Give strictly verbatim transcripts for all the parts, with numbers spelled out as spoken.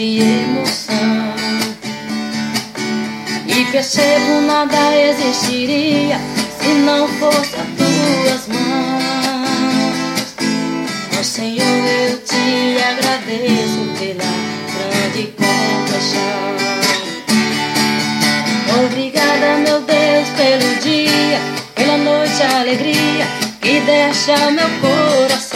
de emoção. E percebo nada existiria se não fosse as tuas mãos. Ó Senhor, eu te agradeço pela grande compaixão. Obrigada, meu Deus, pelo dia, pela noite, a alegria que deste ao meu coração.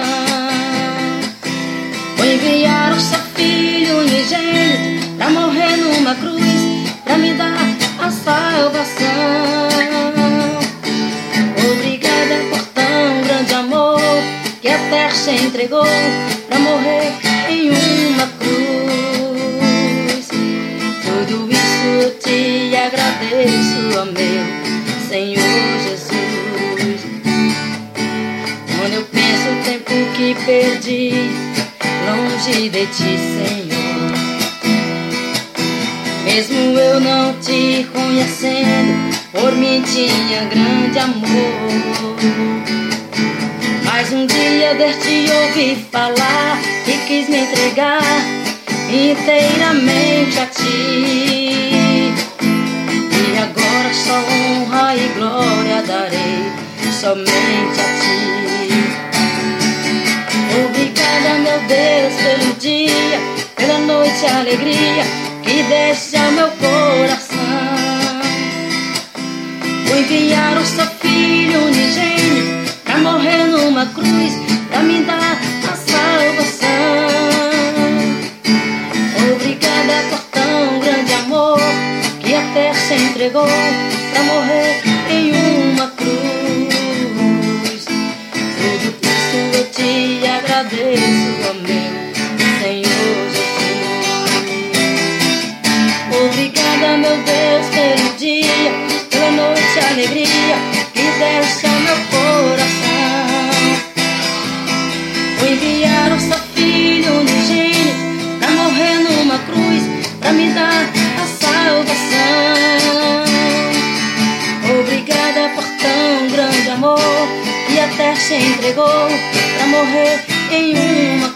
Vou enviar o seu filho unigênito pra morrer numa cruz, pra me dar a salvação. Obrigada por tão grande amor que até se entregou pra morrer em uma cruz. Tudo isso eu te agradeço, ó meu Senhor Jesus. Quando eu penso o tempo que perdi longe de ti, Senhor, mesmo eu não te conhecendo, por mim tinha grande amor. Mas um dia deste ouvi falar e quis me entregar inteiramente a ti. E agora só honra e glória darei somente a ti. Obrigada, meu Deus, pelo dia, pela noite, a alegria que deste ao meu coração. Vou enviar o seu filho unigênito pra morrer numa cruz, pra me dar a salvação. Obrigada por tão grande amor que até se entregou pra morrer em uma cruz. Tudo isso eu te agradeço, ó meu Senhor Jesus. Obrigada, meu Deus, pelo dia, pela noite, a alegria que deste ao meu coração. Vou enviar o seu filho unigênito pra morrer numa cruz, pra me dar a salvação. Obrigada por tão grande amor que até se entregou pra morrer em uma